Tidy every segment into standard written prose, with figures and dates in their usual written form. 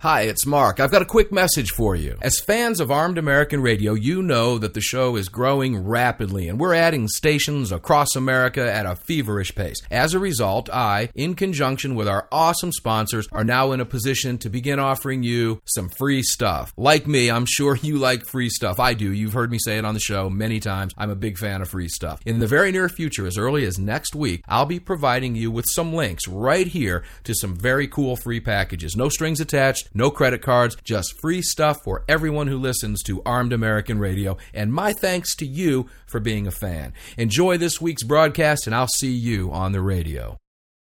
Hi, it's Mark. I've got a quick message for you. As fans of Armed American Radio, you know that the show is growing rapidly, and we're adding stations across America at a feverish pace. As a result, I, in conjunction with our awesome sponsors, are now in a position to begin offering you some free stuff. Like me, I'm sure you like free stuff. I do. You've heard me say it on the show many times. I'm a big fan of free stuff. In the very near future, as early as next week, I'll be providing you with some links right here to some very cool free packages. No strings attached. No credit cards, just free stuff for everyone who listens to Armed American Radio, and my thanks to you for being a fan. Enjoy this week's broadcast, and I'll see you on the radio.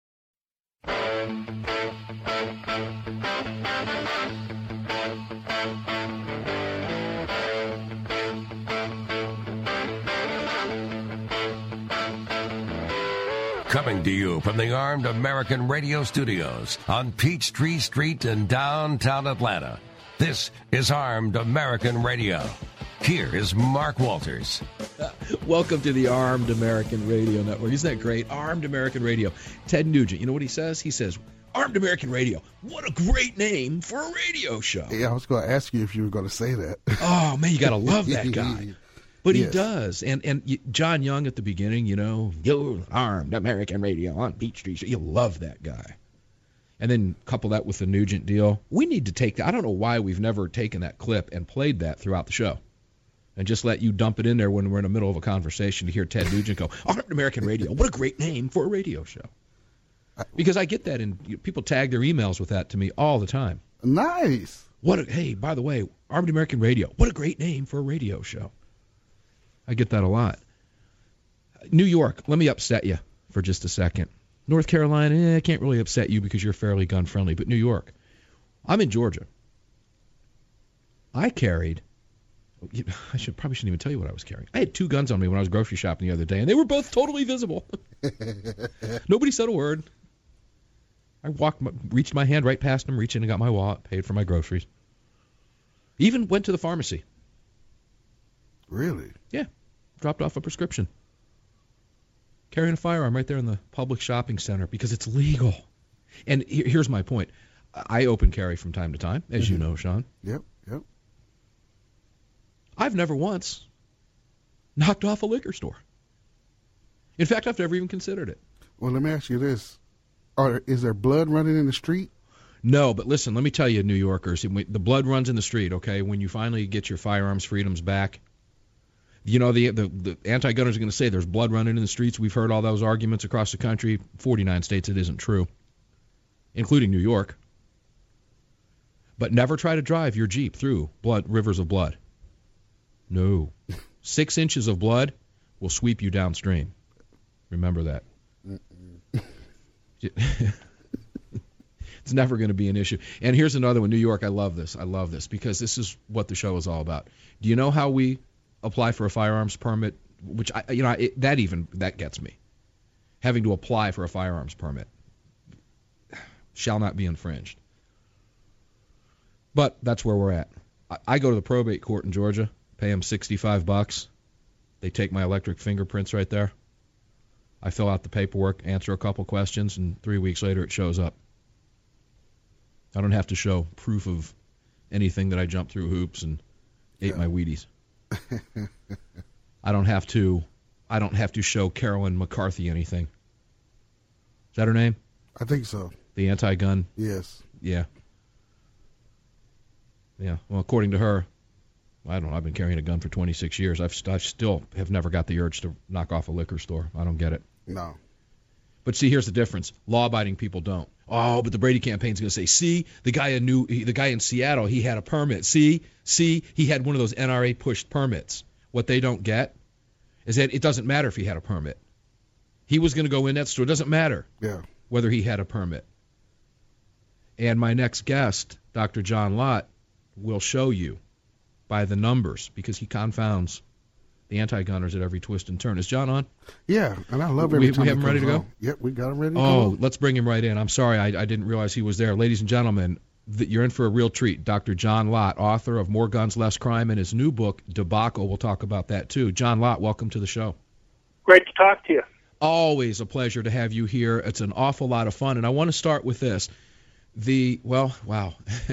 Coming to you from the Armed American Radio Studios on Peachtree Street in downtown Atlanta. This is Armed American Radio. Here is Mark Walters. Welcome to the Armed American Radio Network. Isn't that great? Armed American Radio. Ted Nugent, you know what he says? He says, Armed American Radio. What a great name for a radio show. Yeah, I was going to ask you if you were going to say that. Oh, man, you got to love that guy. But yes, he does. And John Young at the beginning, you know, you're Armed American Radio on Peachtree. You love that guy. And then couple that with the Nugent deal. We need to take that. I don't know why we've never taken that clip and played that throughout the show and just let you dump it in there when we're in the middle of a conversation to hear Ted Nugent go, Armed American Radio. What a great name for a radio show. Because I get that, and people tag their emails with that to me all the time. Nice. Hey, by the way, Armed American Radio. What a great name for a radio show. I get that a lot. New York, let me upset you for just a second. North Carolina, I can't really upset you because you're fairly gun-friendly. But New York, I'm in Georgia. I carried, probably shouldn't even tell you what I was carrying. I had 2 guns on me when I was grocery shopping the other day, and they were both totally visible. Nobody said a word. I reached my hand right past them, reached in and got my wallet, paid for my groceries. Even went to the pharmacy. Really? Yeah. Dropped off a prescription. Carrying a firearm right there in the public shopping center because it's legal. And here's my point. I open carry from time to time, as you know, Sean. Yep. I've never once knocked off a liquor store. In fact, I've never even considered it. Well, let me ask you this. Is there blood running in the street? No, but listen, let me tell you, New Yorkers, the blood runs in the street, okay? When you finally get your firearms freedoms back, you know, the anti-gunners are going to say there's blood running in the streets. We've heard all those arguments across the country. 49 states it isn't true, including New York. But never try to drive your Jeep through rivers of blood. No. 6 inches of blood will sweep you downstream. Remember that. It's never going to be an issue. And here's another one. New York, I love this because this is what the show is all about. Do you know how we apply for a firearms permit? Which that gets me. Having to apply for a firearms permit shall not be infringed. But that's where we're at. I go to the probate court in Georgia, pay them $65. They take my electric fingerprints right there. I fill out the paperwork, answer a couple questions, and 3 weeks later it shows up. I don't have to show proof of anything that I jumped through hoops and ate my Wheaties. I don't have to show Carolyn McCarthy anything. Is that her name? I think so. The anti-gun? Yes. Yeah. Yeah. Well, according to her, I don't know. I've been carrying a gun for 26 years. I still have never got the urge to knock off a liquor store. I don't get it. No. But see, here's the difference. Law-abiding people don't. Oh, but the Brady campaign's going to say, see, the guy in Seattle, he had a permit. See, he had one of those NRA-pushed permits. What they don't get is that it doesn't matter if he had a permit. He was going to go in that store. It doesn't matter whether he had a permit. And my next guest, Dr. John Lott, will show you by the numbers because he confounds the anti-gunners at every twist and turn. Is John on? Yeah, and I love every time we have him ready to go? Yep, we got him ready to go. Oh, let's bring him right in. I'm sorry, I didn't realize he was there. Ladies and gentlemen, you're in for a real treat. Dr. John Lott, author of More Guns, Less Crime, and his new book, Debacle. We'll talk about that, too. John Lott, welcome to the show. Great to talk to you. Always a pleasure to have you here. It's an awful lot of fun, and I want to start with this. Wow.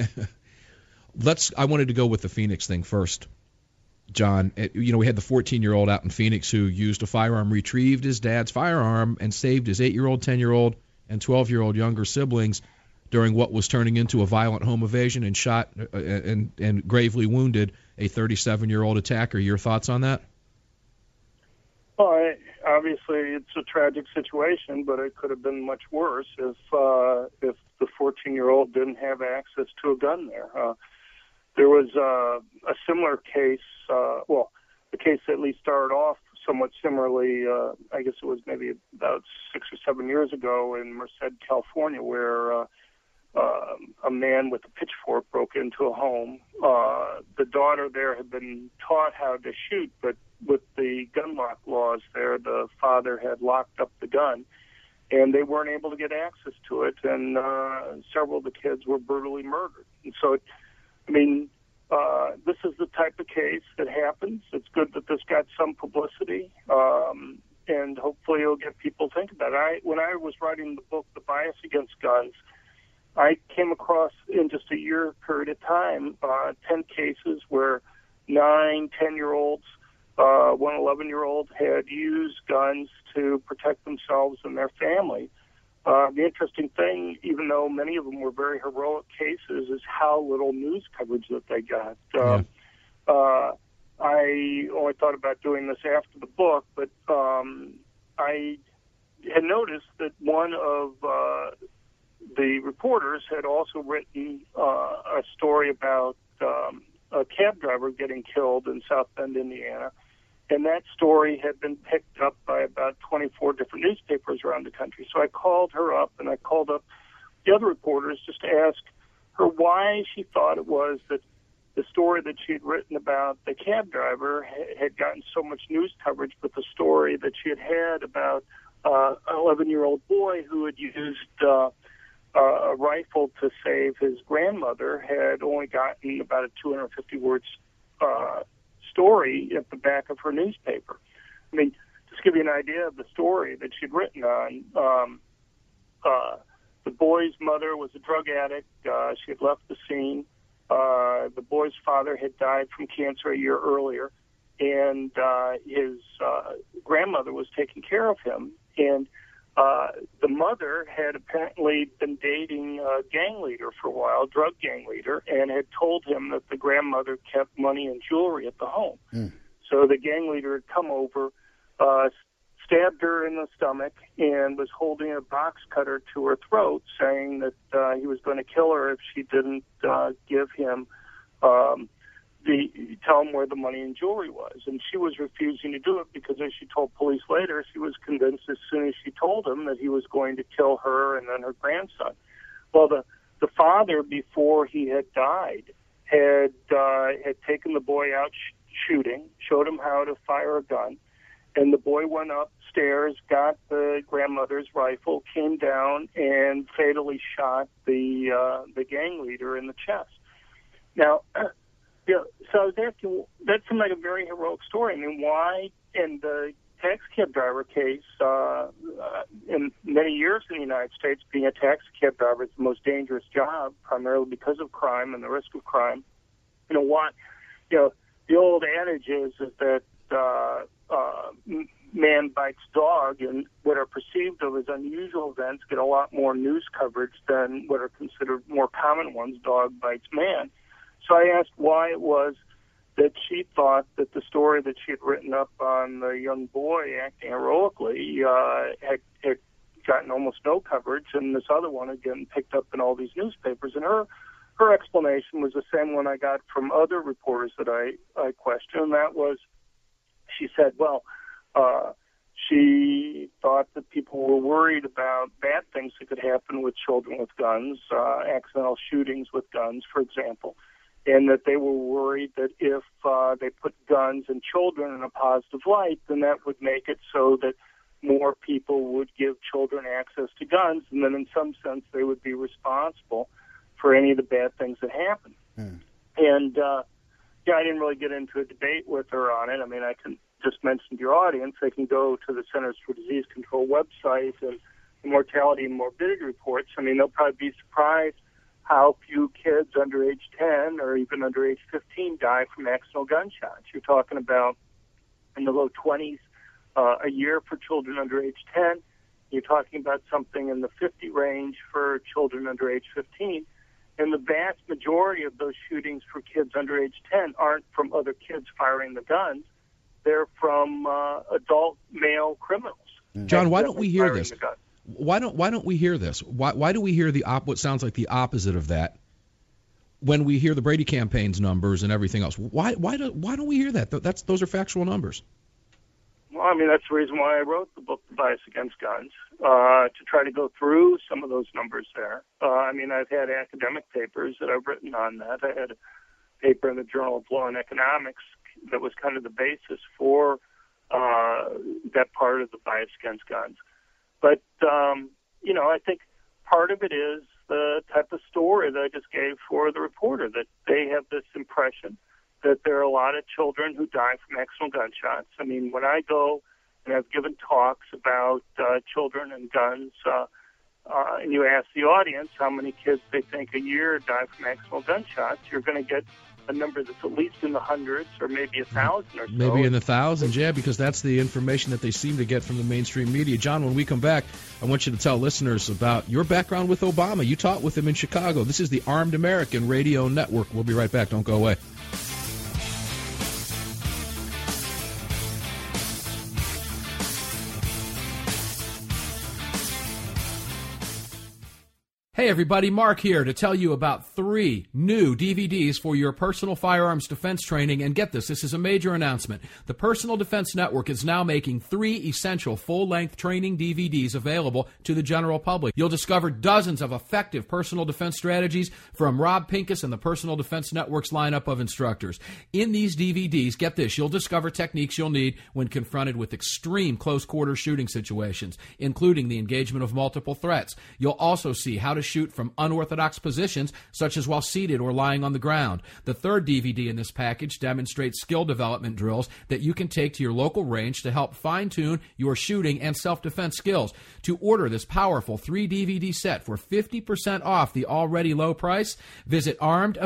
I wanted to go with the Phoenix thing first, John. We had the 14-year-old out in Phoenix who used a firearm, retrieved his dad's firearm, and saved his 8-year-old, 10-year-old, and 12-year-old younger siblings during what was turning into a violent home invasion, and shot and gravely wounded a 37-year-old attacker. Your thoughts on that? Well, obviously it's a tragic situation, but it could have been much worse if the 14-year-old didn't have access to a gun there. There was a similar case, the case at least started off somewhat similarly, I guess it was maybe about 6 or 7 years ago in Merced, California, where a man with a pitchfork broke into a home. The daughter there had been taught how to shoot, but with the gun lock laws there, the father had locked up the gun, and they weren't able to get access to it, and several of the kids were brutally murdered. And so, this is the type of case that happens. It's good that this got some publicity, and hopefully it'll get people thinking about it. When I was writing the book, The Bias Against Guns, I came across, in just a year period of time, 10 cases where 9, 10-year-olds, one 11-year-old had used guns to protect themselves and their family. The interesting thing, even though many of them were very heroic cases, is how little news coverage that they got. I only thought about doing this after the book, but I had noticed that one of the reporters had also written a story about a cab driver getting killed in South Bend, Indiana. And that story had been picked up by about 24 different newspapers around the country. So I called her up, and I called up the other reporters just to ask her why she thought it was that the story that she had written about the cab driver had gotten so much news coverage, but the story that she had about an 11-year-old boy who had used a rifle to save his grandmother had only gotten about a 250-word story at the back of her newspaper. Just to give you an idea of the story that she'd written on, the boy's mother was a drug addict. She had left the scene. The boy's father had died from cancer a year earlier, and his grandmother was taking care of him. And the mother had apparently been dating a gang leader for a while, a drug gang leader, and had told him that the grandmother kept money and jewelry at the home. So the gang leader had come over, stabbed her in the stomach, and was holding a box cutter to her throat, saying that he was going to kill her if she didn't give him tell him where the money and jewelry was. And she was refusing to do it because, as she told police later, she was convinced as soon as she told him that he was going to kill her and then her grandson. Well, the father, before he had died, had taken the boy out shooting, showed him how to fire a gun, and the boy went upstairs, got the grandmother's rifle, came down, and fatally shot the gang leader in the chest. Now, so I was asking, that seemed like a very heroic story. Why, in the taxi cab driver case, in many years in the United States, being a taxi cab driver is the most dangerous job, primarily because of crime and the risk of crime. The old adage is that man bites dog, and what are perceived of as unusual events get a lot more news coverage than what are considered more common ones, dog bites man. So I asked why it was that she thought that the story that she had written up on the young boy acting heroically had gotten almost no coverage, and this other one had gotten picked up in all these newspapers. And her explanation was the same one I got from other reporters that I questioned, and that was, she said, she thought that people were worried about bad things that could happen with children with guns, accidental shootings with guns, for example, and that they were worried that if they put guns and children in a positive light, then that would make it so that more people would give children access to guns, and then in some sense they would be responsible for any of the bad things that happen. And I didn't really get into a debate with her on it. I can just mention to your audience, they can go to the Centers for Disease Control website and the mortality and morbidity reports. They'll probably be surprised how few kids under age 10 or even under age 15 die from accidental gunshots. You're talking about in the low 20s a year for children under age 10. You're talking about something in the 50 range for children under age 15. And the vast majority of those shootings for kids under age 10 aren't from other kids firing the guns. They're from adult male criminals. John, why don't we hear this? Why don't we hear this? Why do we hear what sounds like the opposite of that when we hear the Brady campaign's numbers and everything else? Why don't we hear that? Those are factual numbers. Well, I mean, that's the reason why I wrote the book, The Bias Against Guns, to try to go through some of those numbers there. I mean, I've had academic papers that I've written on that. I had a paper in the Journal of Law and Economics that was kind of the basis for that part of The Bias Against Guns. But, I think part of it is the type of story that I just gave for the reporter, that they have this impression that there are a lot of children who die from accidental gunshots. I mean, when I go and I've given talks about children and guns, and you ask the audience how many kids they think a year die from accidental gunshots, you're going to get a number that's at least in the hundreds or maybe 1,000 or so. Maybe in the thousands, yeah, because that's the information that they seem to get from the mainstream media. John, when we come back, I want you to tell listeners about your background with Obama. You taught with him in Chicago. This is the Armed American Radio Network. We'll be right back. Don't go away. Hey everybody, Mark here to tell you about 3 new DVDs for your personal firearms defense training. And get this is a major announcement. The Personal Defense Network is now making 3 essential full-length training DVDs available to the general public. You'll discover dozens of effective personal defense strategies from Rob Pincus and the Personal Defense Network's lineup of instructors. In these DVDs, get this, you'll discover techniques you'll need when confronted with extreme close-quarter shooting situations, including the engagement of multiple threats. You'll also see how to shoot from unorthodox positions, such as while seated or lying on the ground. The third DVD in this package demonstrates skill development drills that you can take to your local range to help fine-tune your shooting and self-defense skills. To order this powerful 3-DVD set for 50% off the already low price, visit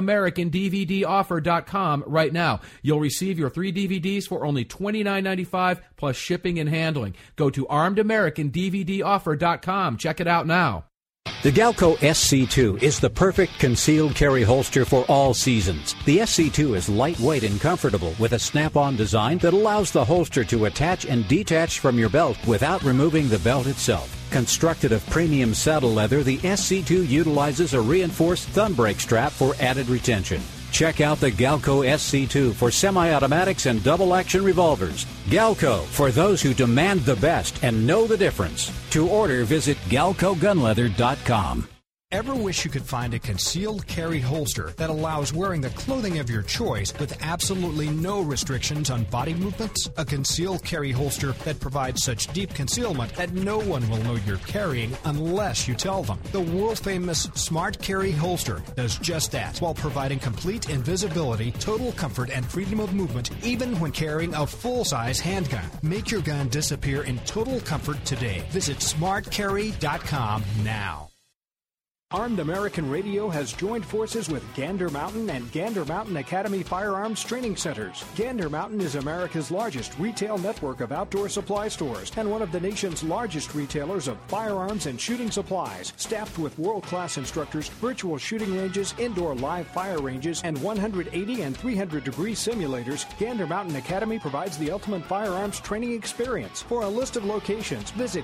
ArmedAmericanDVDoffer.com right now. You'll receive your 3 DVDs for only $29.95 plus shipping and handling. Go to ArmedAmericanDVDoffer.com. Check it out now. The Galco SC2 is the perfect concealed carry holster for all seasons. The SC2 is lightweight and comfortable with a snap-on design that allows the holster to attach and detach from your belt without removing the belt itself. Constructed of premium saddle leather, the SC2 utilizes a reinforced thumb brake strap for added retention. Check out the Galco SC2 for semi-automatics and double-action revolvers. Galco, for those who demand the best and know the difference. To order, visit GalcoGunleather.com. Ever wish you could find a concealed carry holster that allows wearing the clothing of your choice with absolutely no restrictions on body movements? A concealed carry holster that provides such deep concealment that no one will know you're carrying unless you tell them. The world-famous Smart Carry holster does just that while providing complete invisibility, total comfort, and freedom of movement even when carrying a full-size handgun. Make your gun disappear in total comfort today. Visit smartcarry.com now. Armed American Radio has joined forces with Gander Mountain and Gander Mountain Academy Firearms Training Centers. Gander Mountain is America's largest retail network of outdoor supply stores and one of the nation's largest retailers of firearms and shooting supplies. Staffed with world-class instructors, virtual shooting ranges, indoor live fire ranges, and 180 and 300-degree simulators, Gander Mountain Academy provides the ultimate firearms training experience. For a list of locations, visit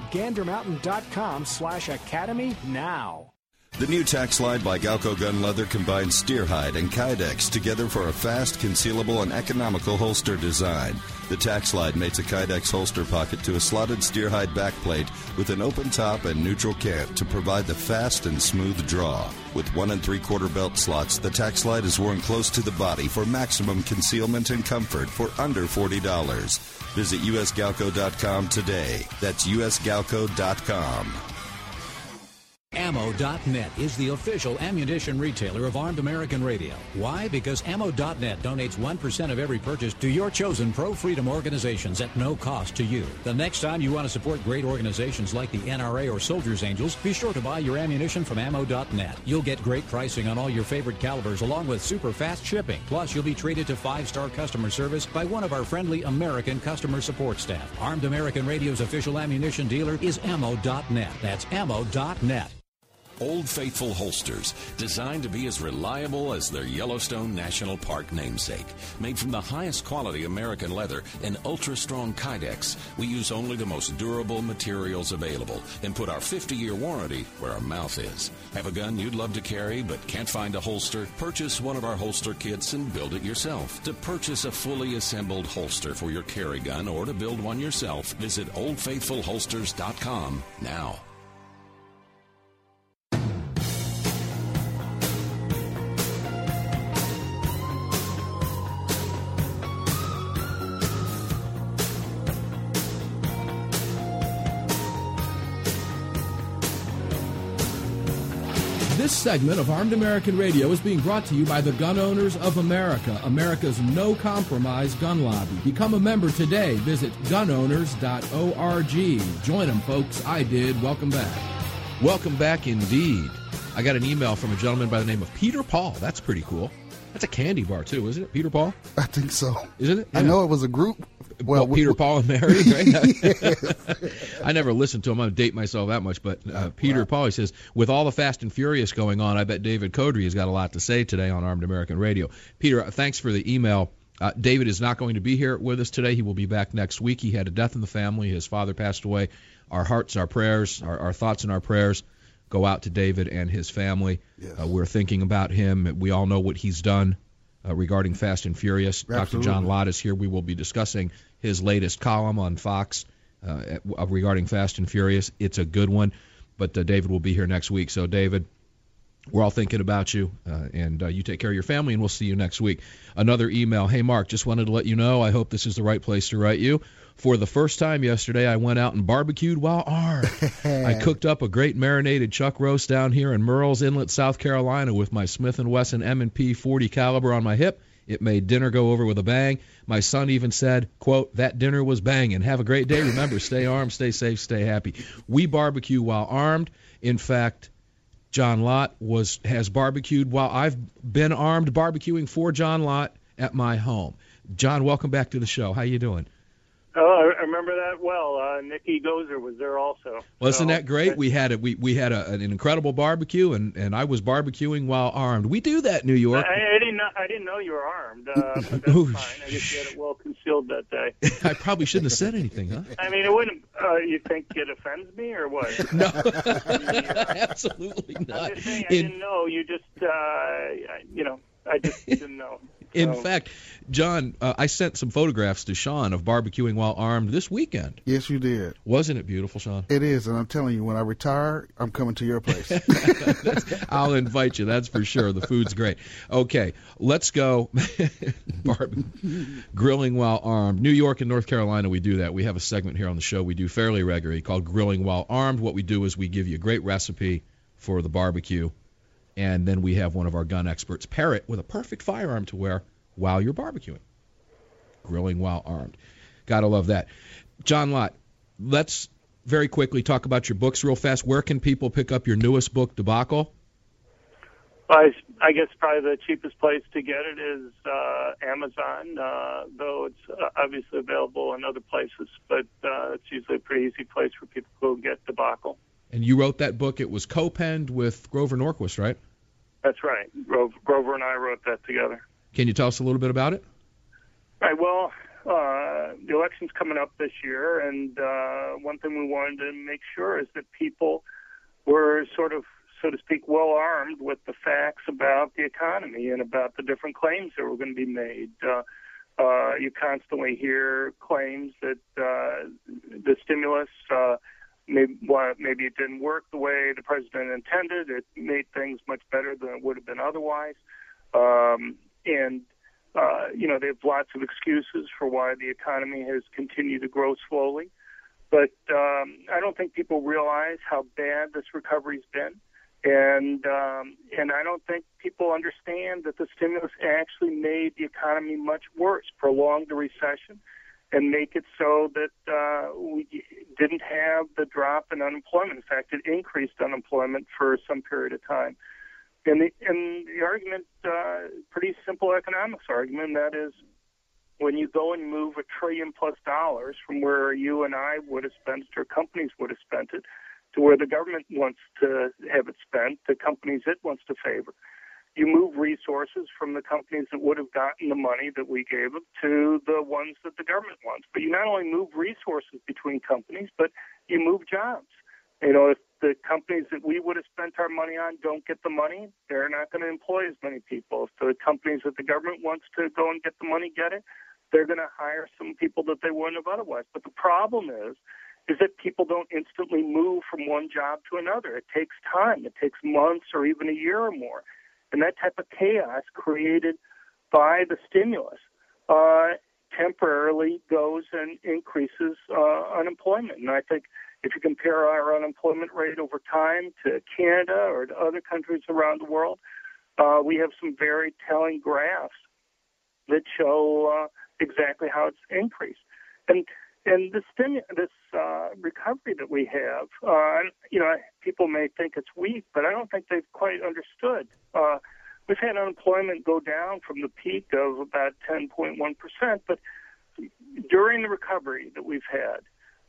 gandermountain.com/academy now. The new tack slide by Galco Gun Leather combines steer hide and Kydex together for a fast, concealable, and economical holster design. The tack slide mates a Kydex holster pocket to a slotted steer hide backplate with an open top and neutral cant to provide the fast and smooth draw. With 1 3/4 belt slots, the tack slide is worn close to the body for maximum concealment and comfort for under $40. Visit usgalco.com today. That's usgalco.com. Ammo.net is the official ammunition retailer of Armed American Radio. Why? Because Ammo.net donates 1% of every purchase to your chosen pro-freedom organizations at no cost to you. The next time you want to support great organizations like the NRA or Soldiers Angels, be sure to buy your ammunition from Ammo.net. You'll get great pricing on all your favorite calibers along with super fast shipping. Plus, you'll be treated to 5-star customer service by one of our friendly American customer support staff. Armed American Radio's official ammunition dealer is Ammo.net. That's Ammo.net. Old Faithful holsters, designed to be as reliable as their Yellowstone National Park namesake. Made from the highest quality American leather and ultra-strong Kydex, we use only the most durable materials available and put our 50-year warranty where our mouth is. Have a gun you'd love to carry but can't find a holster? Purchase one of our holster kits and build it yourself. To purchase a fully assembled holster for your carry gun or to build one yourself, visit OldFaithfulHolsters.com now. This segment of Armed American Radio is being brought to you by the Gun Owners of America, America's no-compromise gun lobby. Become a member today. Visit gunowners.org. Join them, folks. I did. Welcome back. Welcome back indeed. I got an email from a gentleman by the name of Peter Paul. That's pretty cool. That's a candy bar, too, isn't it, Peter Paul? I think so. Isn't it? Yeah. I know it was a group. Well, Peter Paul and Mary, right? I never listened to him. I don't date myself that much, but Peter Paul, he says, with all the Fast and Furious going on, I bet David Codry has got a lot to say today on Armed American Radio. Peter, thanks for the email. David is not going to be here with us today. He will be back next week. He had a death in the family. His father passed away. Our hearts, our prayers, our thoughts and our prayers go out to David and his family. Yes. We're thinking about him. We all know what he's done regarding Fast and Furious. Absolutely. Dr. John Lott is here. We will be discussing his latest column on Fox regarding Fast and Furious. It's a good one, but David will be here next week. So, David, we're all thinking about you, and you take care of your family, and we'll see you next week. Another email. Hey, Mark, just wanted to let you know, I hope this is the right place to write you. For the first time yesterday, I went out and barbecued while armed. I cooked up a great marinated chuck roast down here in Murrells Inlet, South Carolina, with my Smith & Wesson M&P 40 caliber on my hip. It made dinner go over with a bang. My son even said, quote, that dinner was banging. Have a great day. Remember, stay armed, stay safe, stay happy. We barbecue while armed. In fact, John Lott has barbecued while I've been armed, barbecuing for John Lott at my home. John, welcome back to the show. How you doing? Oh, I remember that well. Nikki Gozer was there also. Well, isn't that great? We had an incredible barbecue, and I was barbecuing while armed. We do that in New York. I didn't know you were armed. But that's fine. I guess you had it well concealed that day. I probably shouldn't have said anything, huh? I mean, it wouldn't. You think it offends me or what? No, absolutely not. I'm just saying, I didn't know. You just, I just didn't know. In fact, John, I sent some photographs to Sean of barbecuing while armed this weekend. Yes, you did. Wasn't it beautiful, Sean? It is, and I'm telling you, when I retire, I'm coming to your place. I'll invite you, that's for sure. The food's great. Okay, let's go. Grilling while armed. New York and North Carolina, we do that. We have a segment here on the show we do fairly regularly called Grilling While Armed. What we do is we give you a great recipe for the barbecue, and then we have one of our gun experts pair it with a perfect firearm to wear while you're barbecuing. Grilling while armed. Gotta love that. John Lott, let's very quickly talk about your books real fast. Where can people pick up your newest book, Debacle? I guess probably the cheapest place to get it is Amazon, though it's obviously available in other places, but it's usually a pretty easy place for people to go get Debacle. And you wrote that book. It was co-penned with Grover Norquist, right? That's right. Grover and I wrote that together. Can you tell us a little bit about it? Right. Well, the election's coming up this year, and one thing we wanted to make sure is that people were sort of, so to speak, well-armed with the facts about the economy and about the different claims that were going to be made. You constantly hear claims that the stimulus maybe it didn't work the way the president intended. It made things much better than it would have been otherwise. They have lots of excuses for why the economy has continued to grow slowly. But I don't think people realize how bad this recovery's been. And I don't think people understand that the stimulus actually made the economy much worse, prolonged the recession, and make it so that we didn't have the drop in unemployment. In fact, it increased unemployment for some period of time. And the argument, pretty simple economics argument, that is, when you go and move $1 trillion+ from where you and I would have spent it or companies would have spent it to where the government wants to have it spent, the companies it wants to favor, you move resources from the companies that would have gotten the money that we gave them to the ones that the government wants. But you not only move resources between companies, but you move jobs. You know, if the companies that we would have spent our money on don't get the money, they're not going to employ as many people. If the companies that the government wants to go and get the money get it, they're going to hire some people that they wouldn't have otherwise. But the problem is that people don't instantly move from one job to another. It takes time. It takes months or even a year or more. And that type of chaos created by the stimulus temporarily goes and increases unemployment. And I think if you compare our unemployment rate over time to Canada or to other countries around the world, we have some very telling graphs that show exactly how it's increased. And this recovery that we have, people may think it's weak, but I don't think they've quite understood. We've had unemployment go down from the peak of about 10.1%, but during the recovery that we've had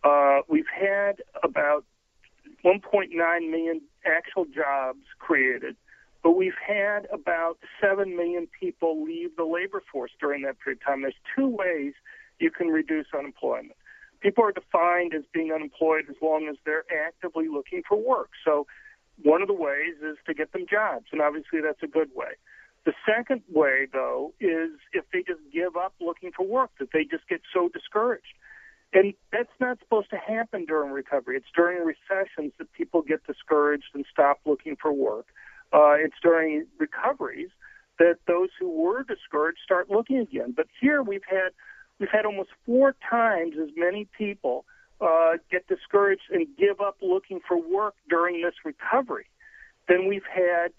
about 1.9 million actual jobs created, but we've had about 7 million people leave the labor force during that period of time. There's two ways you can reduce unemployment. People are defined as being unemployed as long as they're actively looking for work. So one of the ways is to get them jobs, and obviously that's a good way. The second way, though, is if they just give up looking for work, that they just get so discouraged. And that's not supposed to happen during recovery. It's during recessions that people get discouraged and stop looking for work. It's during recoveries that those who were discouraged start looking again. But here we've had almost 4 times as many people get discouraged and give up looking for work during this recovery than we've had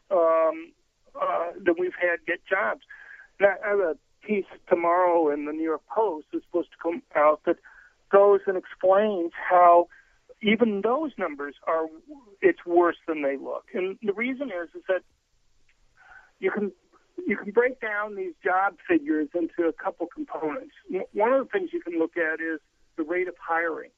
get jobs. Now, I have a piece tomorrow in the New York Post that's supposed to come out that goes and explains how even those numbers it's worse than they look. And the reason is that you can break down these job figures into a couple components. One of the things you can look at is the rate of hiring.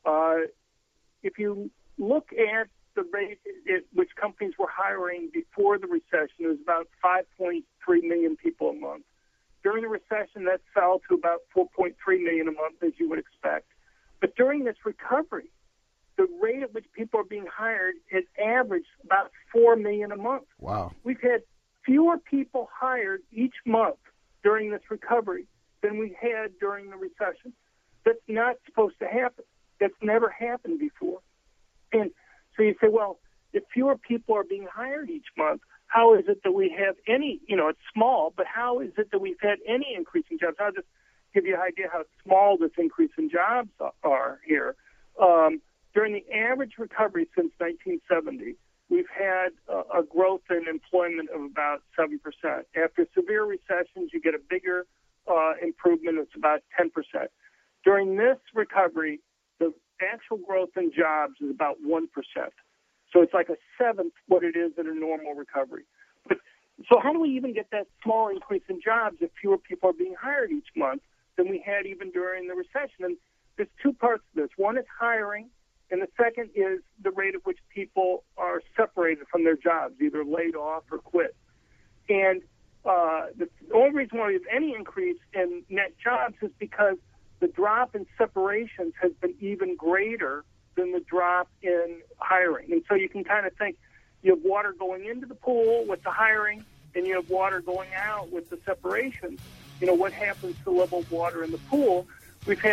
If you look at the rate at which companies were hiring before the recession, it was about 5.3 million people a month. During the recession, that fell to about 4.3 million a month, as you would expect. But during this recovery, the rate at which people are being hired has averaged about 4 million a month. Wow. We've had fewer people hired each month during this recovery than we had during the recession. That's not supposed to happen. That's never happened before. And so you say, well, if fewer people are being hired each month, how is it that we have any, it's small, but how is it that we've had any increase in jobs? I'll just give you an idea how small this increase in jobs are here. During the average recovery since 1970, we've had a growth in employment of about 7%. After severe recessions, you get a bigger improvement. It's about 10%. During this recovery, the actual growth in jobs is about 1%. So it's like a seventh what it is in a normal recovery. But so how do we even get that small increase in jobs if fewer people are being hired each month than we had even during the recession? And there's two parts to this. One is hiring, and the second is the rate at which people are separated from their jobs, either laid off or quit. And the only reason why we have any increase in net jobs is because the drop in separations has been even greater than the drop in hiring. And so you can kind of think you have water going into the pool with the hiring, and you have water going out with the separations. What happens to the level of water in the pool? We've had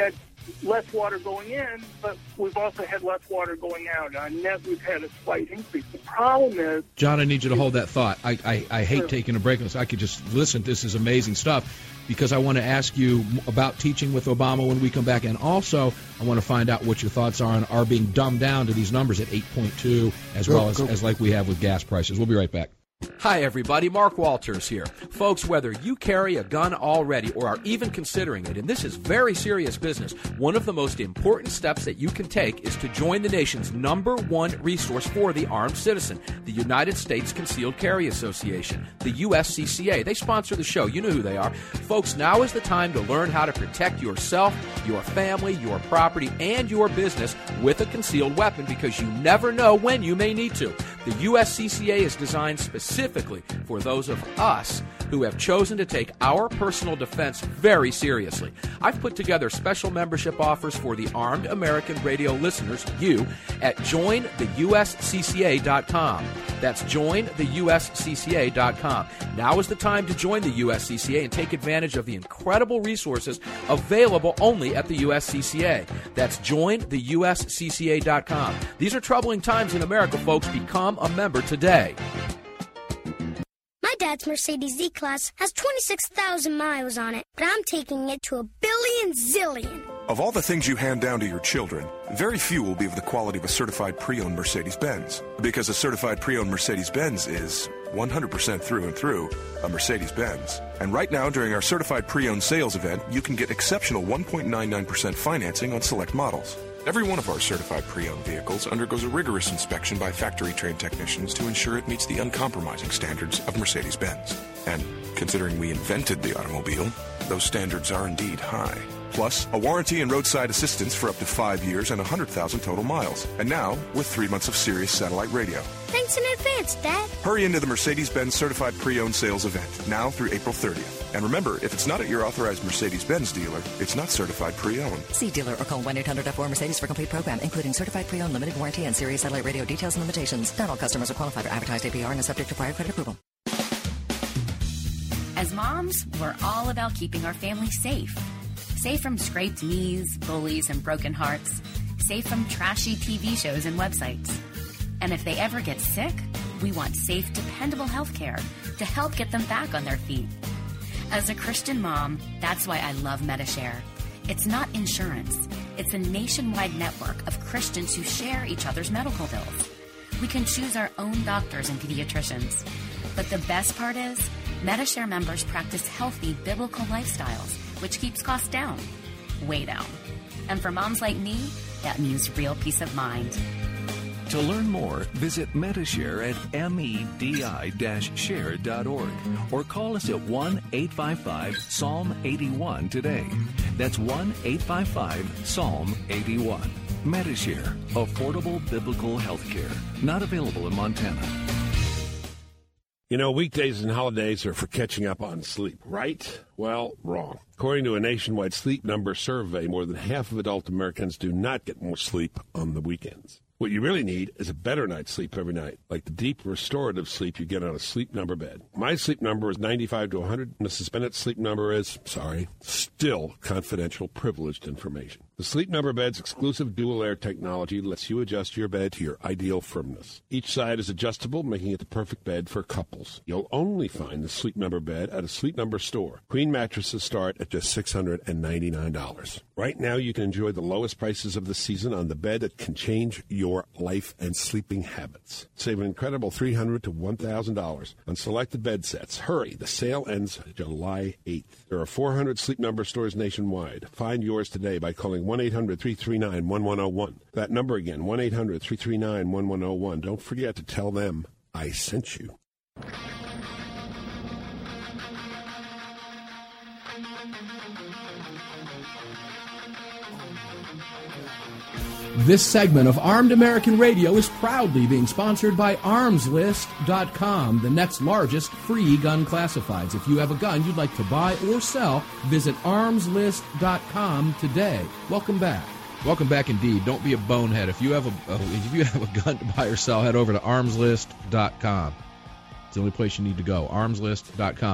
less water going in, but we've also had less water going out. On net, we've had a slight increase. The problem is... John, I need you to hold that thought. I hate taking a break on this. I could just listen. This is amazing stuff, because I want to ask you about teaching with Obama when we come back, and also I want to find out what your thoughts are on our being dumbed down to these numbers at 8.2, as like we have with gas prices. We'll be right back. Hi, everybody. Mark Walters here. Folks, whether you carry a gun already or are even considering it, and this is very serious business, one of the most important steps that you can take is to join the nation's #1 resource for the armed citizen, the United States Concealed Carry Association, the USCCA. They sponsor the show. You know who they are. Folks, now is the time to learn how to protect yourself, your family, your property, and your business with a concealed weapon, because you never know when you may need to. The USCCA is designed specifically for those of us who have chosen to take our personal defense very seriously. I've put together special membership offers for the Armed American Radio listeners, you, at jointheuscca.com. That's jointheuscca.com. Now is the time to join the USCCA and take advantage of the incredible resources available only at the USCCA. That's jointheuscca.com. These are troubling times in America, folks. Become a member today. My dad's Mercedes Z-Class has 26,000 miles on it, but I'm taking it to a billion zillion. Of all the things you hand down to your children, very few will be of the quality of a certified pre-owned Mercedes-Benz. Because a certified pre-owned Mercedes-Benz is 100% through and through a Mercedes-Benz. And right now, during our certified pre-owned sales event, you can get exceptional 1.99% financing on select models. Every one of our certified pre-owned vehicles undergoes a rigorous inspection by factory-trained technicians to ensure it meets the uncompromising standards of Mercedes-Benz. And considering we invented the automobile, those standards are indeed high. Plus, a warranty and roadside assistance for up to 5 years and 100,000 total miles. And now, with 3 months of Sirius satellite radio. Thanks in advance, Dad. Hurry into the Mercedes-Benz Certified Pre-Owned Sales event, now through April 30th. And remember, if it's not at your authorized Mercedes-Benz dealer, it's not certified pre-owned. See dealer or call 1-800-F4-Mercedes for complete program, including certified pre-owned, limited warranty, and Sirius satellite radio details and limitations. Not all customers are qualified for advertised APR and are subject to prior credit approval. As moms, we're all about keeping our family safe. Safe from scraped knees, bullies, and broken hearts. Safe from trashy TV shows and websites. And if they ever get sick, we want safe, dependable health care to help get them back on their feet. As a Christian mom, that's why I love Medi-Share. It's not insurance. It's a nationwide network of Christians who share each other's medical bills. We can choose our own doctors and pediatricians. But the best part is, Medi-Share members practice healthy biblical lifestyles, which keeps costs down. Way down. And for moms like me, that means real peace of mind. To learn more, visit Medi-Share at medi-share.org or call us at 1-855-PSALM-81 today. That's 1-855-PSALM-81. Medi-Share, affordable biblical health care. Not available in Montana. You know, weekdays and holidays are for catching up on sleep, right? Well, wrong. According to a nationwide Sleep Number survey, more than half of adult Americans do not get more sleep on the weekends. What you really need is a better night's sleep every night, like the deep restorative sleep you get on a Sleep Number bed. My sleep number is 95 to 100. Mrs. Bennett's sleep number is, still confidential, privileged information. The Sleep Number bed's exclusive dual air technology lets you adjust your bed to your ideal firmness. Each side is adjustable, making it the perfect bed for couples. You'll only find the Sleep Number bed at a Sleep Number store. Queen mattresses start at just $699. Right now, you can enjoy the lowest prices of the season on the bed that can change your life and sleeping habits. Save an incredible $300 to $1,000 on selected bed sets. Hurry, the sale ends July 8th. There are 400 Sleep Number stores nationwide. Find yours today by calling 1-800-339-1101. That number again, 1-800-339-1101. Don't forget to tell them I sent you. This segment of Armed American Radio is proudly being sponsored by ArmsList.com, the next largest free gun classifieds. If you have a gun you'd like to buy or sell, visit ArmsList.com today. Welcome back. Welcome back indeed. Don't be a bonehead. If you have a gun to buy or sell, head over to ArmsList.com. It's the only place you need to go, ArmsList.com.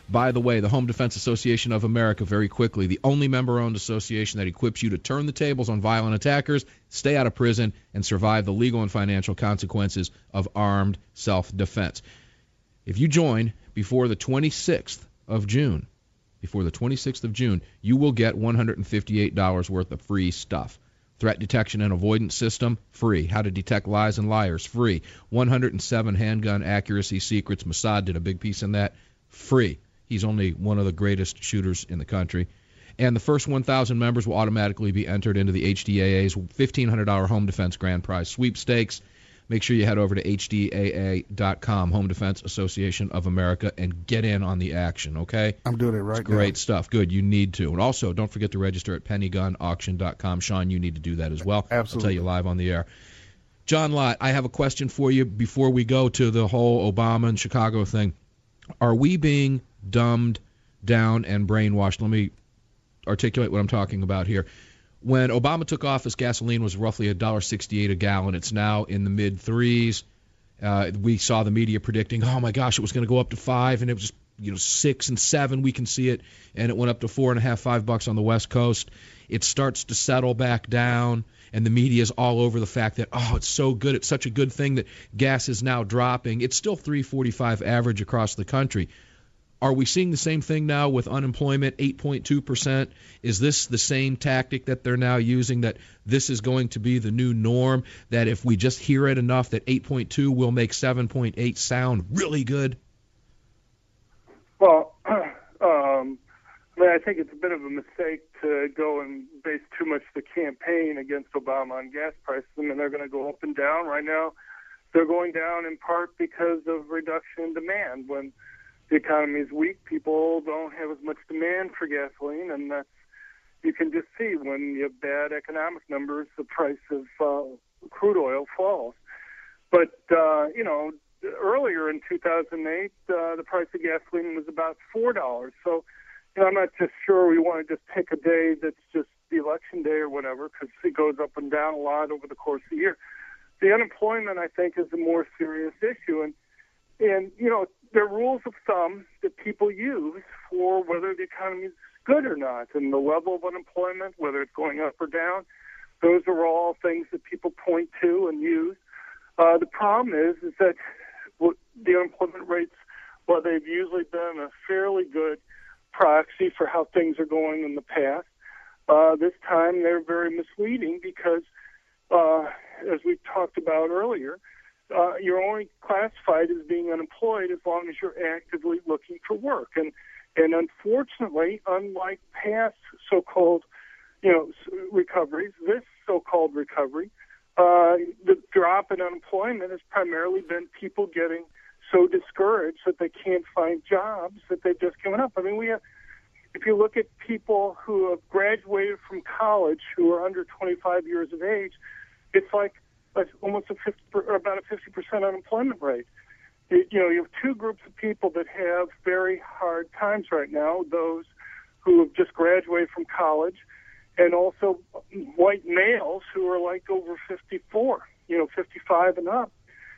By the way, the Home Defense Association of America, very quickly, the only member-owned association that equips you to turn the tables on violent attackers, stay out of prison, and survive the legal and financial consequences of armed self-defense. If you join before the 26th of June, you will get $158 worth of free stuff. Threat detection and avoidance system, free. How to detect lies and liars, free. 107 handgun accuracy secrets. Mossad did a big piece on that, free. He's only one of the greatest shooters in the country. And the first 1,000 members will automatically be entered into the HDAA's $1,500 Home Defense Grand Prize sweepstakes. Make sure you head over to HDAA.com, Home Defense Association of America, and get in on the action, okay? I'm doing it right now. Great stuff. Good. You need to. And also, don't forget to register at pennygunauction.com. Sean, you need to do that as well. Absolutely. I'll tell you live on the air. John Lott, I have a question for you before we go to the whole Obama and Chicago thing. Are we being dumbed down and brainwashed? Let me articulate what I'm talking about here. When Obama took office, gasoline was roughly $1.68 a gallon. It's now in the mid-3s. We saw the media predicting, oh, my gosh, it was going to go up to $5, and it was just 6 and 7. We can see it, and it went up to $4.50, $5 on the West Coast. It starts to settle back down, and the media is all over the fact that, oh, it's so good. It's such a good thing that gas is now dropping. It's still $3.45 average across the country. Are we seeing the same thing now with unemployment, 8.2%? Is this the same tactic that they're now using, that this is going to be the new norm, that if we just hear it enough that 8.2 will make 7.8 sound really good? Well, I think it's a bit of a mistake to go and base too much the campaign against Obama on gas prices. I mean, they're going to go up and down. Right now, they're going down in part because of reduction in demand. When the economy is weak, people don't have as much demand for gasoline, and that's, you can just see when you have bad economic numbers, the price of crude oil falls. But, earlier in 2008, the price of gasoline was about $4. So, I'm not just sure we want to just pick a day that's just the election day or whatever, because it goes up and down a lot over the course of the year. The unemployment, I think, is a more serious issue. And there are rules of thumb that people use for whether the economy is good or not, and the level of unemployment, whether it's going up or down. Those are all things that people point to and use. The problem is that the unemployment rates, while they've usually been a fairly good proxy for how things are going in the past, this time they're very misleading because, as we talked about earlier, you're only classified as being unemployed as long as you're actively looking for work. And unfortunately, unlike past so-called, recoveries, this so-called recovery, the drop in unemployment has primarily been people getting so discouraged that they can't find jobs that they've just given up. I mean, if you look at people who have graduated from college who are under 25 years of age, it's like almost about a 50% unemployment rate. You have two groups of people that have very hard times right now, those who have just graduated from college, and also white males who are like over 54, 55 and up.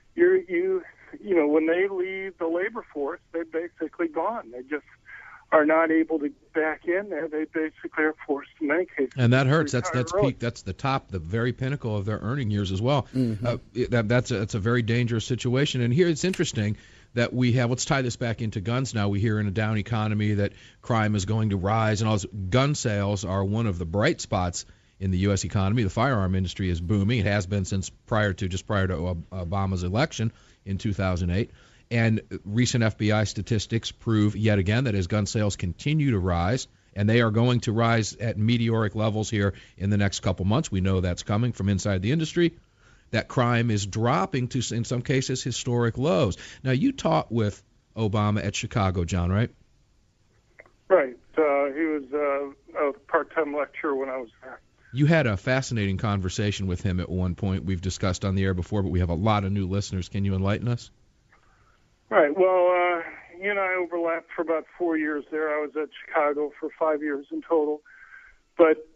When they leave the labor force, they're basically gone. They just are not able to get back in there. They basically are forced in many cases. And that hurts. That's peak. That's the top, the very pinnacle of their earning years as well. Mm-hmm. That's a very dangerous situation. And here it's interesting that we have, let's tie this back into guns now. We hear in a down economy that crime is going to rise, and all this. Gun sales are one of the bright spots in the U.S. economy. The firearm industry is booming. It has been since prior to Obama's election in 2008. And recent FBI statistics prove yet again that as gun sales continue to rise, and they are going to rise at meteoric levels here in the next couple months, we know that's coming from inside the industry, that crime is dropping to, in some cases, historic lows. Now, you taught with Obama at Chicago, John, right? Right. He was a part-time lecturer when I was there. You had a fascinating conversation with him at one point. We've discussed on the air before, but we have a lot of new listeners. Can you enlighten us? Right. Well, he and I overlapped for about 4 years there. I was at Chicago for 5 years in total. But,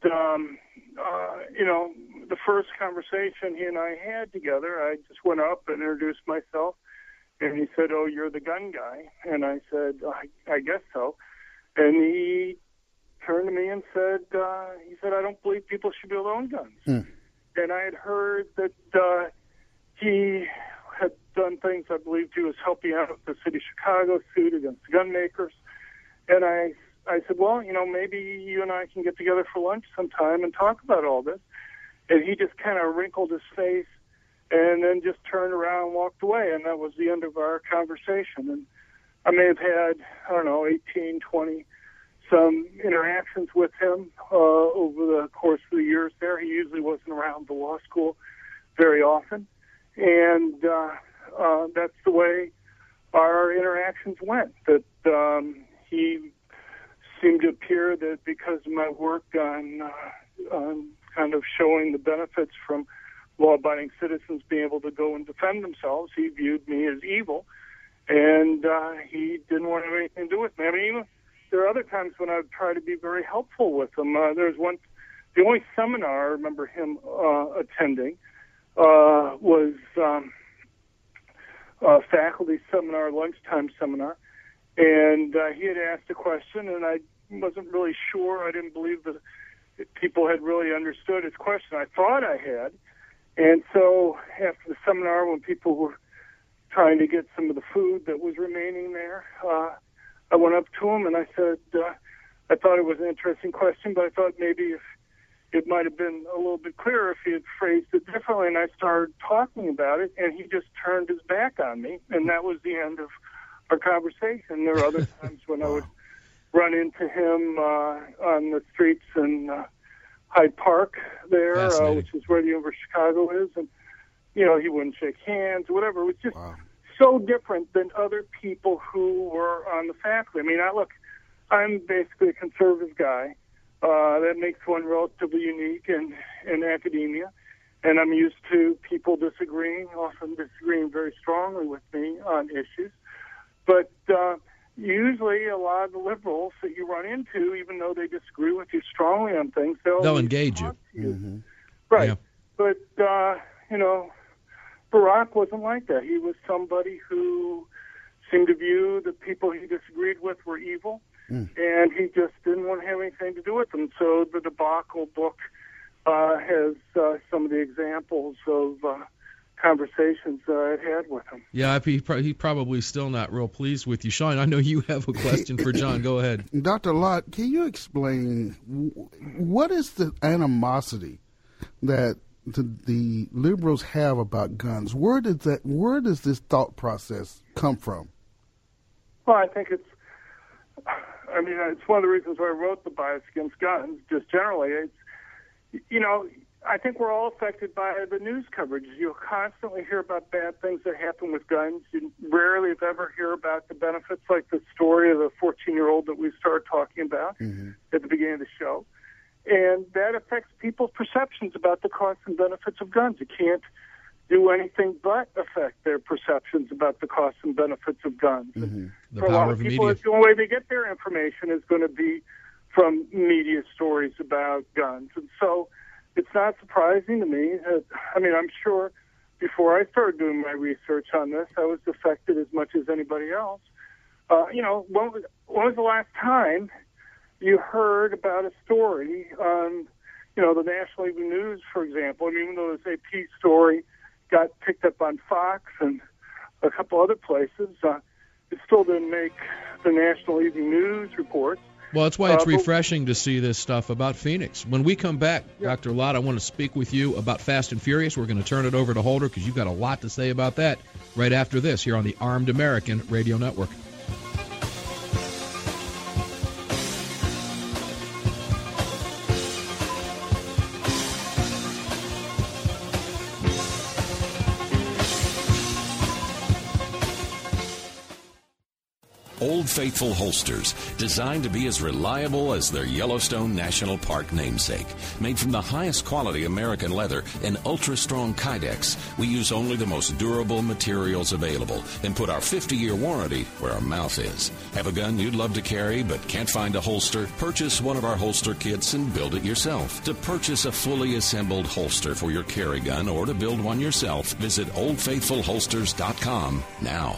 the first conversation he and I had together, I just went up and introduced myself. And he said, "Oh, you're the gun guy." And I said, I guess so. out the city of Chicago suit against the gun makers. And I said, well, maybe you and I can get together for lunch sometime and talk about all this. And he just kind of wrinkled his face and then just turned around and walked away. And that was the end of our conversation. And I may have had, 18, 20 some interactions with him over the course of the years there. He usually wasn't around the law school very often. And that's the way our interactions went. That he seemed to appear that because of my work on kind of showing the benefits from law-abiding citizens being able to go and defend themselves, he viewed me as evil, and he didn't want to have anything to do with me. I mean, there are other times when I would try to be very helpful with him. There's one, the only seminar I remember him attending was a faculty seminar, lunchtime seminar, and he had asked a question, and I wasn't really sure. I didn't believe that people had really understood his question. I thought I had, and so after the seminar, when people were trying to get some of the food that was remaining there, I went up to him and I said, I thought it was an interesting question, but I thought maybe if it might have been a little bit clearer if he had phrased it differently. And I started talking about it, and he just turned his back on me, and that was the end of our conversation. There were other times when I would run into him on the streets in Hyde Park there, which is where the University of Chicago is, and he wouldn't shake hands or whatever. It was just so different than other people who were on the faculty. I mean, I'm basically a conservative guy. That makes one relatively unique in academia, and I'm used to people often disagreeing very strongly with me on issues. But usually a lot of the liberals that you run into, even though they disagree with you strongly on things, they'll engage you. Mm-hmm. Right. Yeah. But, Barack wasn't like that. He was somebody who seemed to view the people he disagreed with were evil, and he just didn't want to have anything to do with them. So the Debacle book has some of the examples of conversations I'd had with him. Yeah, he probably still not real pleased with you. Sean, I know you have a question for John. Go ahead. Dr. Lott, can you explain what is the animosity that the liberals have about guns? Where does this thought process come from? Well, I think it's one of the reasons why I wrote The Bias Against Guns, just generally. I think we're all affected by the news coverage. You'll constantly hear about bad things that happen with guns. You rarely, if ever, hear about the benefits, like the story of the 14-year-old that we started talking about at the beginning of the show. And that affects people's perceptions about the costs and benefits of guns. It can't do anything but affect their perceptions about the costs and benefits of guns. The power of people, media. the only way they get their information is going to be from media stories about guns. And so it's not surprising to me. I'm sure before I started doing my research on this, I was affected as much as anybody else. When was the last time you heard about a story on, the National Evening News, for example? I mean, even though this AP story got picked up on Fox and a couple other places, it still didn't make the National Evening News reports. Well, that's why it's refreshing to see this stuff about Phoenix. When we come back, Dr. Lott, I want to speak with you about Fast and Furious. We're going to turn it over to Holder because you've got a lot to say about that right after this here on the Armed American Radio Network. Old Faithful holsters, designed to be as reliable as their Yellowstone National Park namesake. Made from the highest quality American leather and ultra-strong Kydex, we use only the most durable materials available and put our 50-year warranty where our mouth is. Have a gun you'd love to carry but can't find a holster? Purchase one of our holster kits and build it yourself. To purchase a fully assembled holster for your carry gun or to build one yourself, visit OldFaithfulHolsters.com now.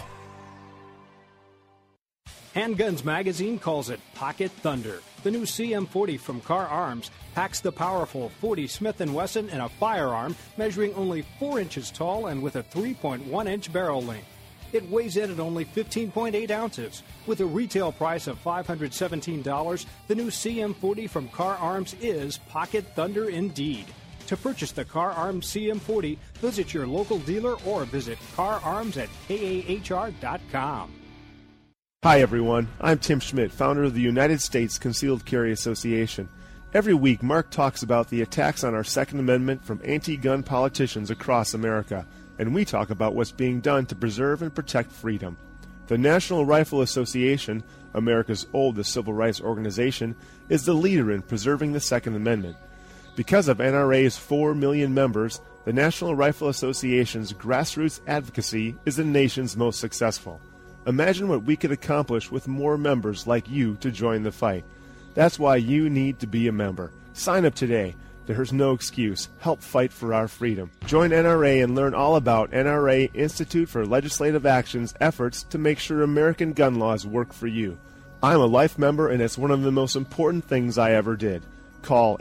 Handguns Magazine calls it Pocket Thunder. The new CM40 from Car Arms packs the powerful 40 Smith & Wesson in a firearm measuring only 4 inches tall and with a 3.1-inch barrel length. It weighs in at only 15.8 ounces. With a retail price of $517, the new CM40 from Car Arms is pocket thunder indeed. To purchase the Car Arms CM40, visit your local dealer or visit cararms@kahr.com. Hi everyone, I'm Tim Schmidt, founder of the United States Concealed Carry Association. Every week, Mark talks about the attacks on our Second Amendment from anti-gun politicians across America, and we talk about what's being done to preserve and protect freedom. The National Rifle Association, America's oldest civil rights organization, is the leader in preserving the Second Amendment. Because of NRA's 4 million members, the National Rifle Association's grassroots advocacy is the nation's most successful. Imagine what we could accomplish with more members like you to join the fight. That's why you need to be a member. Sign up today. There's no excuse. Help fight for our freedom. Join NRA and learn all about NRA Institute for Legislative Action's efforts to make sure American gun laws work for you. I'm a life member, and it's one of the most important things I ever did. Call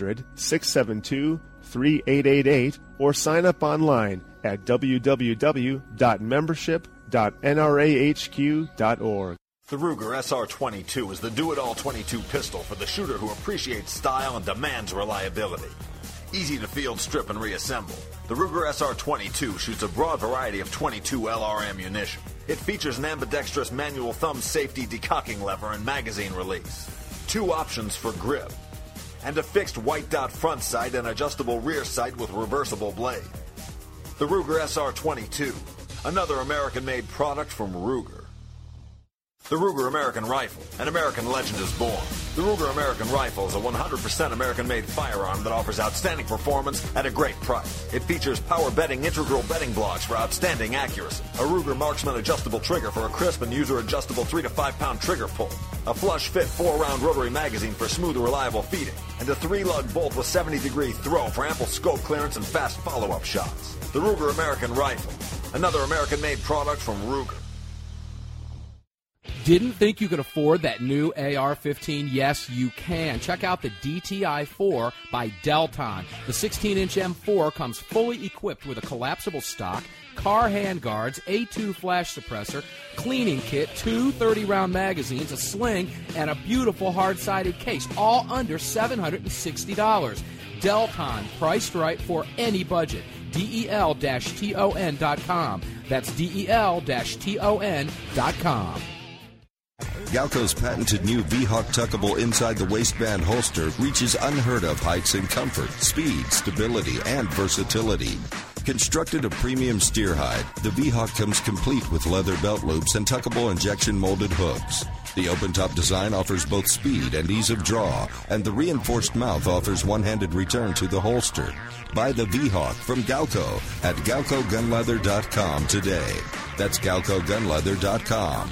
800-672-3888 or sign up online at www.membership.nrahq.org. The Ruger SR-22 is the do-it-all .22 pistol for the shooter who appreciates style and demands reliability. Easy to field, strip, and reassemble, the Ruger SR-22 shoots a broad variety of .22 LR ammunition. It features an ambidextrous manual thumb safety decocking lever and magazine release, 2 options for grip, and a fixed white dot front sight and adjustable rear sight with reversible blade. The Ruger SR-22, another American-made product from Ruger. The Ruger American Rifle, an American legend is born. The Ruger American Rifle is a 100% American-made firearm that offers outstanding performance at a great price. It features power bedding integral bedding blocks for outstanding accuracy, a Ruger Marksman adjustable trigger for a crisp and user-adjustable 3 to 5 pound trigger pull, a flush-fit 4-round rotary magazine for smooth and reliable feeding, and a 3-lug bolt with 70-degree throw for ample scope clearance and fast follow-up shots. The Ruger American Rifle, another American-made product from Ruger. Didn't think you could afford that new AR-15? Yes, you can. Check out the DTI-4 by Delton. The 16-inch M4 comes fully equipped with a collapsible stock, car handguards, A2 flash suppressor, cleaning kit, 2 30-round magazines, a sling, and a beautiful hard-sided case, all under $760. Delton, priced right for any budget. DEL-TON.com. That's DEL-TON.com. Galco's patented new V-Hawk tuckable inside-the-waistband holster reaches unheard-of heights in comfort, speed, stability, and versatility. Constructed of premium steer hide, the V-Hawk comes complete with leather belt loops and tuckable injection-molded hooks. The open-top design offers both speed and ease of draw, and the reinforced mouth offers one-handed return to the holster. Buy the V-Hawk from Galco at GalcoGunleather.com today. That's GalcoGunleather.com.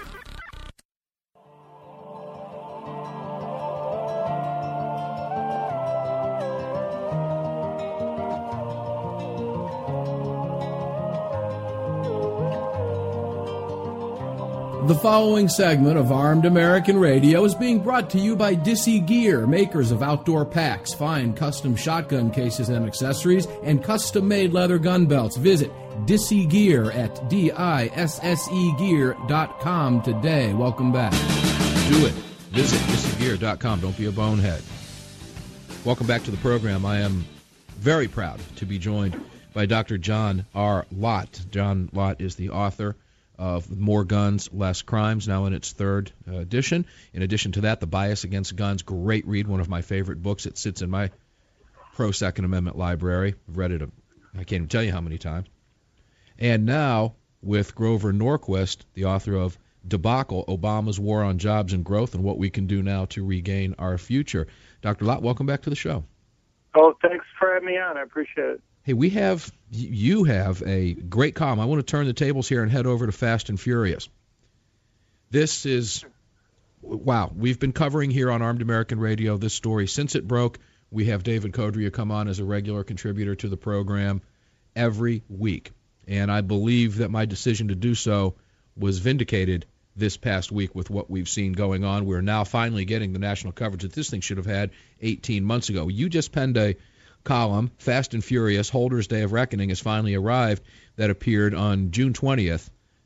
The following segment of Armed American Radio is being brought to you by Dissy Gear, makers of outdoor packs, fine custom shotgun cases and accessories, and custom-made leather gun belts. Visit Dissy Gear at DISSEgear.com today. Welcome back. Do it. Visit DissyGear.com. Don't be a bonehead. Welcome back to the program. I am very proud to be joined by Dr. John R. Lott. John Lott is the author of More Guns, Less Crimes, now in its 3rd edition. In addition to that, The Bias Against Guns, great read, one of my favorite books. It sits in my pro-Second Amendment library. I've read it, I can't even tell you how many times. And now, with Grover Norquist, the author of Debacle, Obama's War on Jobs and Growth and What We Can Do Now to Regain Our Future. Dr. Lott, welcome back to the show. Oh, thanks for having me on. I appreciate it. Hey, you have a great column. I want to turn the tables here and head over to Fast and Furious. This is, wow, we've been covering here on Armed American Radio this story since it broke. We have David Codrea come on as a regular contributor to the program every week. And I believe that my decision to do so was vindicated this past week with what we've seen going on. We're now finally getting the national coverage that this thing should have had 18 months ago. You just penned a column, Fast and Furious, Holder's Day of Reckoning has finally arrived, that appeared on June 20th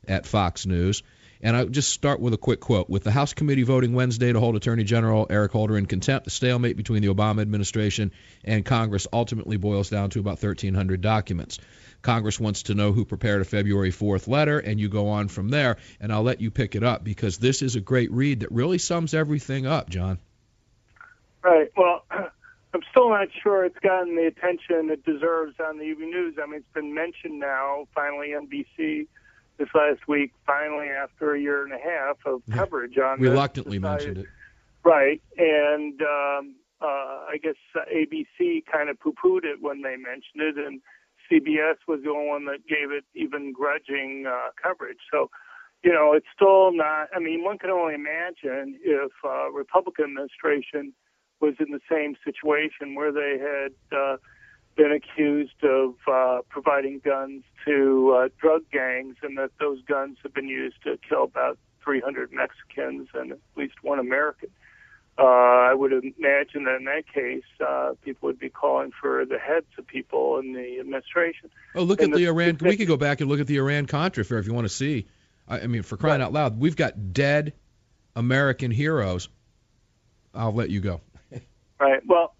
at Fox News. And I'll just start with a quick quote. With the House committee voting Wednesday to hold Attorney General Eric Holder in contempt, the stalemate between the Obama administration and Congress ultimately boils down to about 1,300 documents. Congress wants to know who prepared a February 4th letter, and you go on from there, and I'll let you pick it up because this is a great read that really sums everything up, John. Right. Well, I'm still not sure it's gotten the attention it deserves on the evening news. I mean, it's been mentioned now, finally, NBC this last week, finally, after a year and a half of coverage on reluctantly mentioned it. Right. And I guess ABC kind of poo-pooed it when they mentioned it, and CBS was the only one that gave it even grudging coverage. So, you know, it's still not, I mean, one can only imagine if Republican administration was in the same situation where they had been accused of providing guns to drug gangs, and that those guns have been used to kill about 300 Mexicans and at least one American. I would imagine that in that case, people would be calling for the heads of people in the administration. Oh, look at the Iran. We could go back and look at the Iran-Contra affair if you want to see. I mean, for crying out loud, we've got dead American heroes. I'll let you go. Right. Well,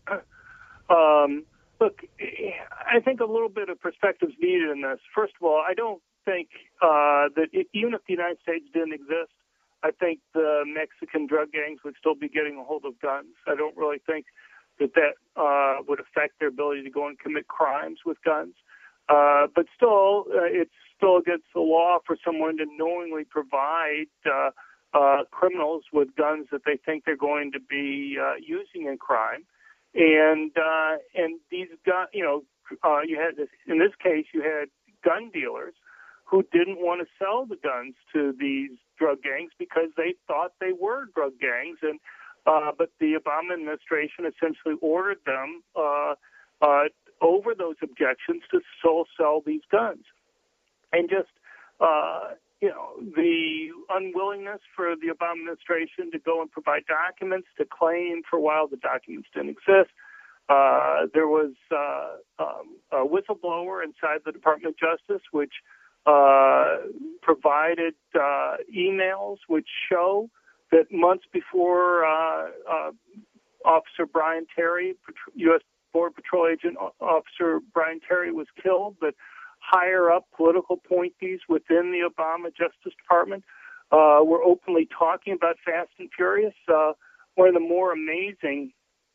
look, I think a little bit of perspective is needed in this. First of all, I don't think that even if the United States didn't exist, I think the Mexican drug gangs would still be getting a hold of guns. I don't really think that would affect their ability to go and commit crimes with guns. But still, it's still against the law for someone to knowingly provide criminals with guns that they think they're going to be using in crime. And these guns, you know, you had this, in this case, you had gun dealers who didn't want to sell the guns to these drug gangs because they thought they were drug gangs, and but the Obama administration essentially ordered them over those objections to sell these guns. And just you know, the unwillingness for the Obama administration to go and provide documents to claim for a while the documents didn't exist. There was a whistleblower inside the Department of Justice which provided emails which show that months before Officer Brian Terry, U.S. Border Patrol Agent Officer Brian Terry was killed, that higher-up political appointees within the Obama Justice Department were openly talking about Fast and Furious. One of the more amazing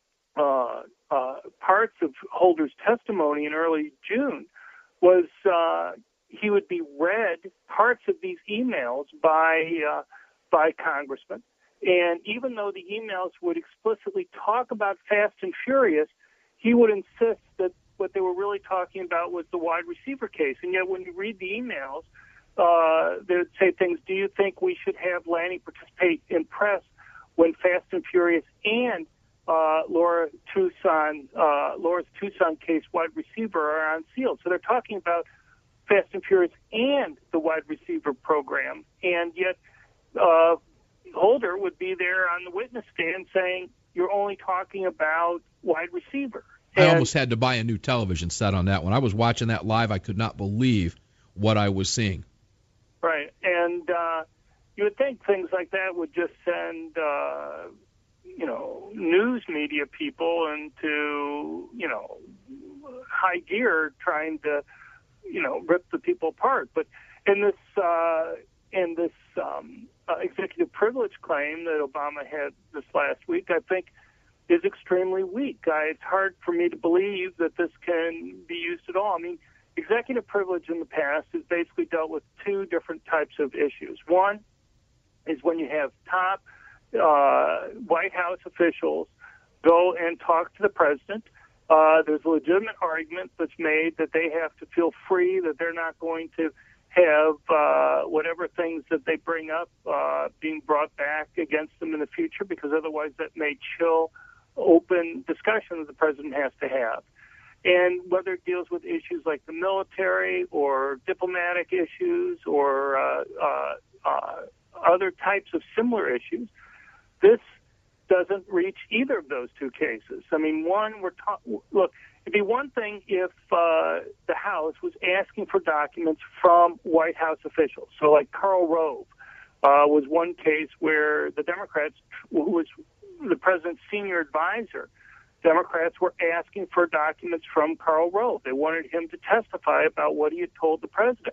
parts of Holder's testimony in early June was he would be read parts of these emails by congressmen. And even though the emails would explicitly talk about Fast and Furious, he would insist that what they were really talking about was the wide receiver case. And yet when you read the emails, they would say things, do you think we should have Lanny participate in press when Fast and Furious and Laura's Tucson case wide receiver are unsealed? So they're talking about Fast and Furious and the wide receiver program, and yet Holder would be there on the witness stand saying, you're only talking about wide receiver. I almost had to buy a new television set on that one. I was watching that live. I could not believe what I was seeing. Right, and you would think things like that would just send, news media people into, high gear trying to, rip the people apart. But in this executive privilege claim that Obama had this last week, I think is extremely weak. It's hard for me to believe that this can be used at all. I mean, executive privilege in the past has basically dealt with two different types of issues. One is when you have top White House officials go and talk to the president. There's a legitimate argument that's made that they have to feel free, that they're not going to have whatever things that they bring up being brought back against them in the future, because otherwise that may chill open discussion that the president has to have. And whether it deals with issues like the military or diplomatic issues or other types of similar issues, this doesn't reach either of those two cases. I mean, one, look, it'd be one thing if the House was asking for documents from White House officials. So like Karl Rove was one case where the Democrats, who was the president's senior advisor, Democrats were asking for documents from Karl Rove. They wanted him to testify about what he had told the president.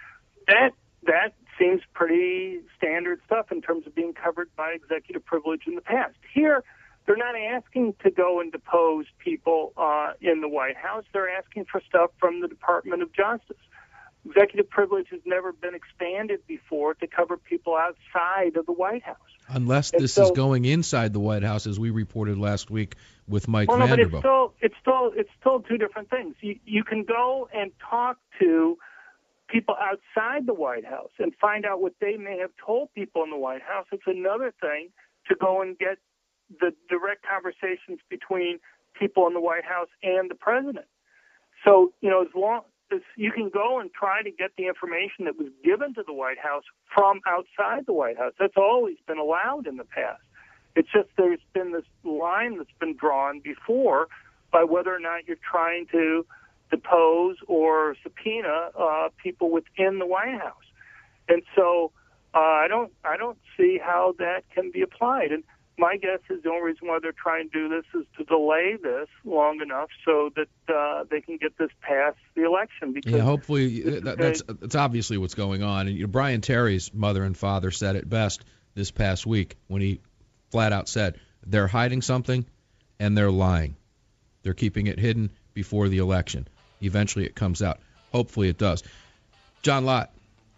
That seems pretty standard stuff in terms of being covered by executive privilege in the past. Here, they're not asking to go and depose people in the White House. They're asking for stuff from the Department of Justice. Executive privilege has never been expanded before to cover people outside of the White House. Unless this is going inside the White House, as we reported last week with Mike Vanderbilt. But it's still two different things. You can go and talk to people outside the White House and find out what they may have told people in the White House. It's another thing to go and get the direct conversations between people in the White House and the president. So, as long as you can go and try to get the information that was given to the White House from outside the White House, that's always been allowed in the past. It's just there's been this line that's been drawn before by whether or not you're trying to depose or subpoena people within the White House. And so I don't see how that can be applied. And my guess is the only reason why they're trying to do this is to delay this long enough so that they can get this past the election. Because hopefully that's obviously what's going on. And Brian Terry's mother and father said it best this past week when he flat out said they're hiding something and they're lying. They're keeping it hidden before the election. Eventually it comes out. Hopefully it does. John Lott,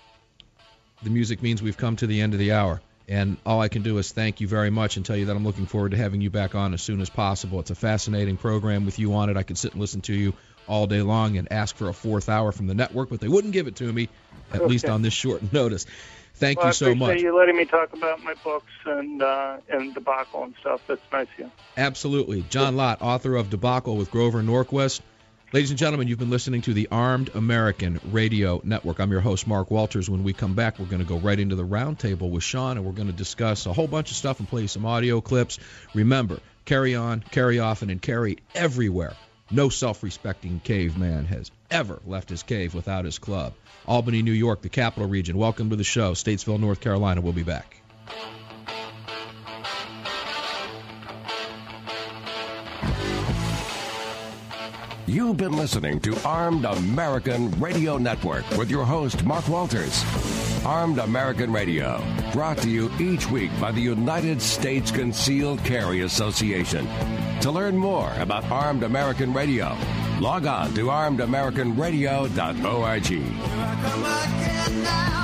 the music means we've come to the end of the hour. And all I can do is thank you very much and tell you that I'm looking forward to having you back on as soon as possible. It's a fascinating program with you on it. I could sit and listen to you all day long and ask for a fourth hour from the network, but they wouldn't give it to me, at least on this short notice. Thank you so much. I appreciate you letting me talk about my books and Debacle and stuff. That's nice of you. Absolutely. John Lott, author of Debacle with Grover Norquist. Ladies and gentlemen, you've been listening to the Armed American Radio Network. I'm your host, Mark Walters. When we come back, we're going to go right into the roundtable with Sean, and we're going to discuss a whole bunch of stuff and play some audio clips. Remember, carry on, carry often, and carry everywhere. No self-respecting caveman has ever left his cave without his club. Albany, New York, the capital region. Welcome to the show. Statesville, North Carolina. We'll be back. You've been listening to Armed American Radio Network with your host, Mark Walters. Armed American Radio, brought to you each week by the United States Concealed Carry Association. To learn more about Armed American Radio, log on to armedamericanradio.org.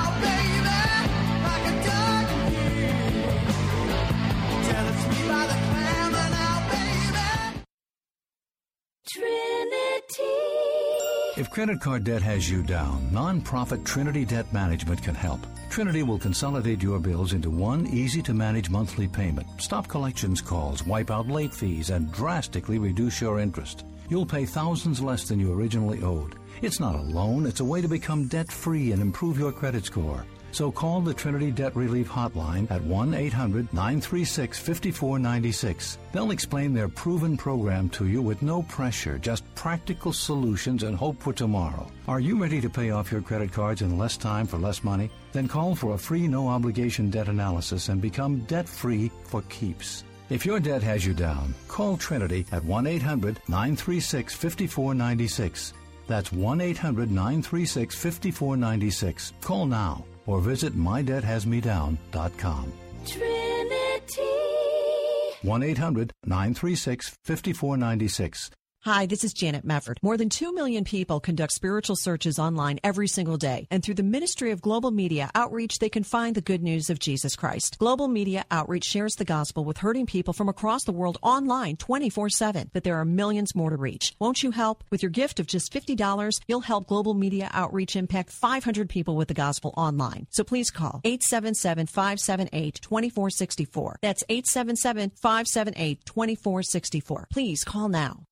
If credit card debt has you down, nonprofit Trinity Debt Management can help. Trinity will consolidate your bills into one easy-to-manage monthly payment, stop collections calls, wipe out late fees, and drastically reduce your interest. You'll pay thousands less than you originally owed. It's not a loan, it's a way to become debt-free and improve your credit score. So call the Trinity Debt Relief Hotline at 1-800-936-5496. They'll explain their proven program to you with no pressure, just practical solutions and hope for tomorrow. Are you ready to pay off your credit cards in less time for less money? Then call for a free no-obligation debt analysis and become debt-free for keeps. If your debt has you down, call Trinity at 1-800-936-5496. That's 1-800-936-5496. Call now. Or visit mydebthasmedown.com. Trinity. 1-800-936-5496. Hi, this is Janet Mefford. More than 2 million people conduct spiritual searches online every single day. And through the Ministry of Global Media Outreach, they can find the good news of Jesus Christ. Global Media Outreach shares the gospel with hurting people from across the world online 24/7. But there are millions more to reach. Won't you help? With your gift of just $50, you'll help Global Media Outreach impact 500 people with the gospel online. So please call 877-578-2464. That's 877-578-2464. Please call now.